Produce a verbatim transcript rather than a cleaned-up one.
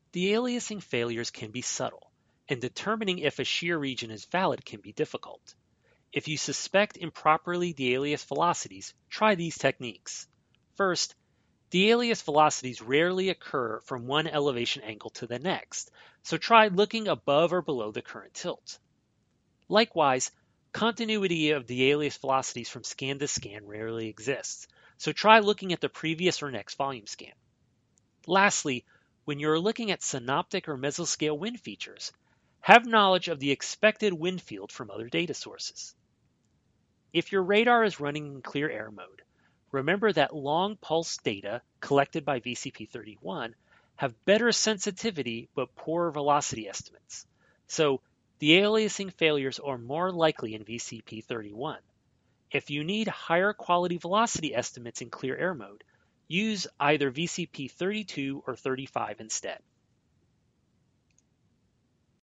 De-aliasing failures can be subtle, and determining if a shear region is valid can be difficult. If you suspect improperly de-aliased velocities, try these techniques. First, de-aliased velocities rarely occur from one elevation angle to the next, so try looking above or below the current tilt. Likewise, continuity of de-aliased velocities from scan to scan rarely exists, so try looking at the previous or next volume scan. Lastly, when you're looking at synoptic or mesoscale wind features, have knowledge of the expected wind field from other data sources. If your radar is running in clear air mode, remember that long pulse data collected by V C P thirty-one have better sensitivity but poorer velocity estimates. So de-aliasing failures are more likely in V C P thirty-one. If you need higher quality velocity estimates in clear air mode, use either V C P thirty-two or thirty-five instead.